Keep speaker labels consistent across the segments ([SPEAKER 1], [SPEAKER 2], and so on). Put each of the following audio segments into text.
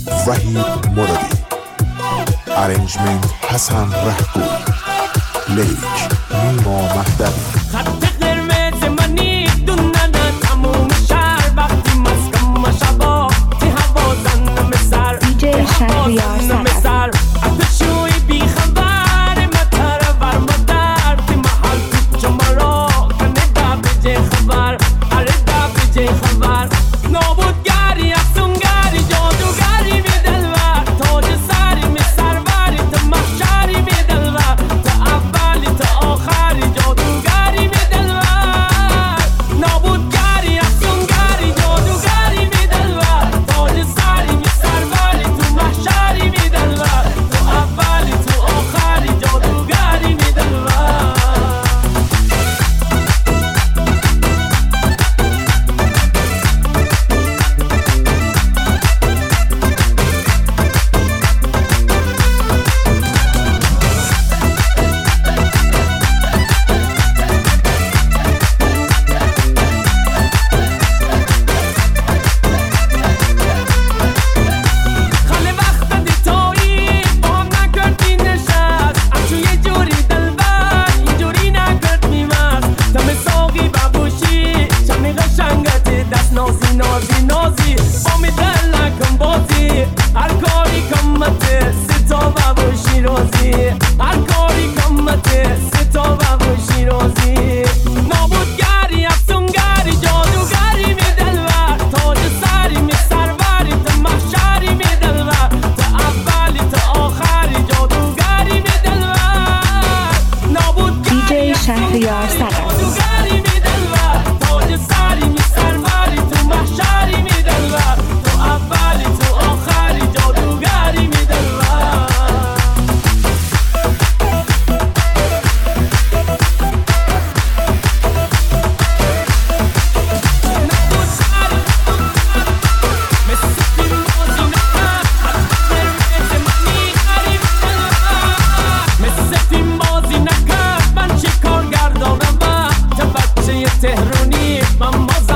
[SPEAKER 1] وحید مرادی، ارنجمنت حسن رهگو، لیک نیما مهدوی.
[SPEAKER 2] خط قرمز منی دونه تموم شهر وقتی مسکم شبا تی هوا زنم سر
[SPEAKER 3] دیجی شهریار
[SPEAKER 2] سر اتشوی بی خبر متر ور مدر تی محل تو جمرا کنه دا بجه خبر اره دا بجه خبر نابودگری افسونگری جادوگری می دلور تاج سری می سروری تو محشری می دلور تو اولی تو آخری جادوگری می دلور نابودگری افسونگری جادوگری می دلور تاج سری می سروری تو محشری می دلور تو اولی تو آخری جادوگری می دلور. خاله وقت دیتایی با هم نکردی نشست همچو یه جوری دلبر اینجوری نکرد میمست دم ساقی ببوشی چمی قشنگت دست نازی نازی نازی آمی دل نکن بازی هر کاری کمته ستا ببوشی رازی هر کاری کمته ستا ببوشی رازی نابودگری افسونگری جادوگری می دلور تاج سری می سروری تو محشری می دلور تو اولی تو آخری جادوگری می دلور نابودگری
[SPEAKER 3] دیجی شهریار سقفی.
[SPEAKER 2] جادوگری می دلور تاج سری می سروری تو محشری می دلور تو اولی تو آخری جادوگری می دلور. مثل فیلم بازی نکرد من چی کار گردانم چه بچه تهرونی من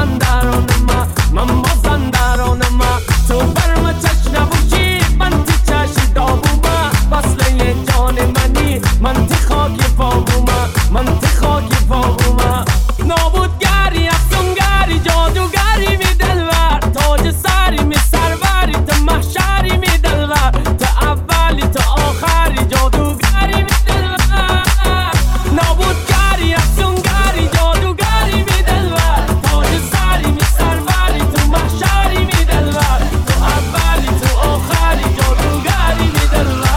[SPEAKER 2] مازندرانم تو برم چش نبوشی من تی چش داغومه وصله جان منی من تی خاکی فاغومه من تی خاکی فاغومه نابودگری افسونگری جادوگری می دلور تاج سری می سروری تو محشری می دلور تو اولی تو آخری جادوگری می دلور نابودگری افسونگری جادوگری می دلور تاج سری می سروری تو محشری می دلور تو اولی تو آخری جادوگری می دلور.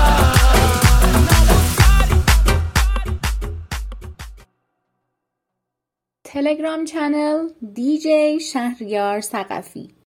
[SPEAKER 3] تلگرام چنل دیجی شهریار سقفی.